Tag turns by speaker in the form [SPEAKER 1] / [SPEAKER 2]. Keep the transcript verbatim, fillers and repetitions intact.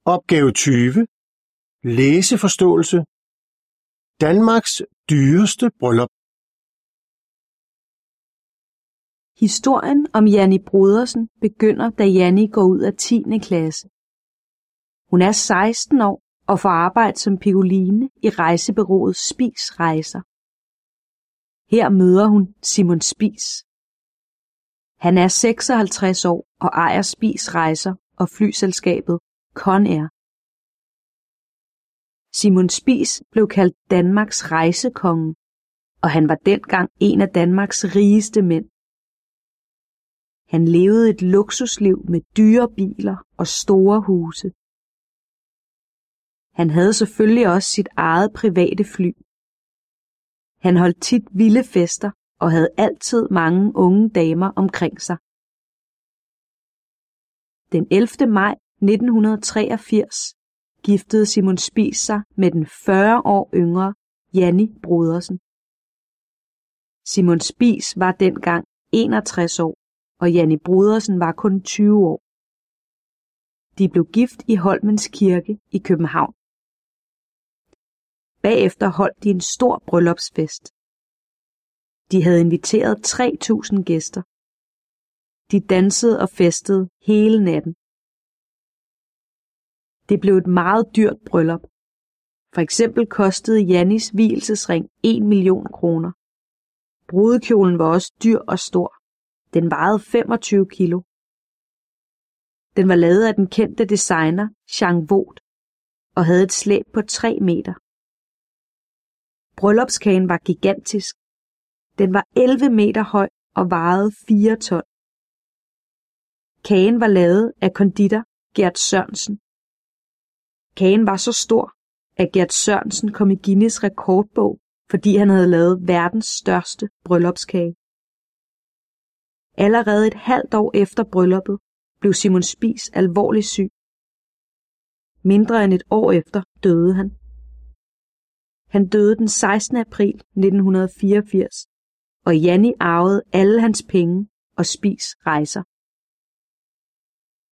[SPEAKER 1] Opgave tyve. Læseforståelse. Danmarks dyreste bryllup.
[SPEAKER 2] Historien om Janni Brodersen begynder, da Janni går ud af tiende klasse. Hun er seksten år og får arbejde som piccoline i rejsebureauet Spies Rejser. Her møder hun Simon Spies. Han er seksoghalvtreds år og ejer Spies Rejser og flyselskabet Conair. Simon Spies blev kaldt Danmarks rejsekonge, og han var dengang en af Danmarks rigeste mænd. Han levede et luksusliv med dyre biler og store huse. Han havde selvfølgelig også sit eget private fly. Han holdt tit vilde fester og havde altid mange unge damer omkring sig. Den ellevte maj nitten treogfirs giftede Simon Spies sig med den fyrre år yngre Janni Brodersen. Simon Spies var dengang enogtres år, og Janni Brodersen var kun tyve år. De blev gift i Holmens Kirke i København. Bagefter holdt de en stor bryllupsfest. De havde inviteret tre tusind gæster. De dansede og festede hele natten. Det blev et meget dyrt bryllup. For eksempel kostede Jannis vielsesring en million kroner. Brudekjolen var også dyr og stor. Den vejede femogtyve kilo. Den var lavet af den kendte designer Jean Vaud og havde et slæb på tre meter. Bryllupskagen var gigantisk. Den var elleve meter høj og vejede fire ton. Kagen var lavet af konditor Gert Sørensen. Kagen var så stor, at Gert Sørensen kom i Guinness rekordbog, fordi han havde lavet verdens største bryllupskage. Allerede et halvt år efter brylluppet blev Simon Spies alvorligt syg. Mindre end et år efter døde han. Han døde den sekstende april nitten fireogfirs, og Janni arvede alle hans penge og Spies Rejser.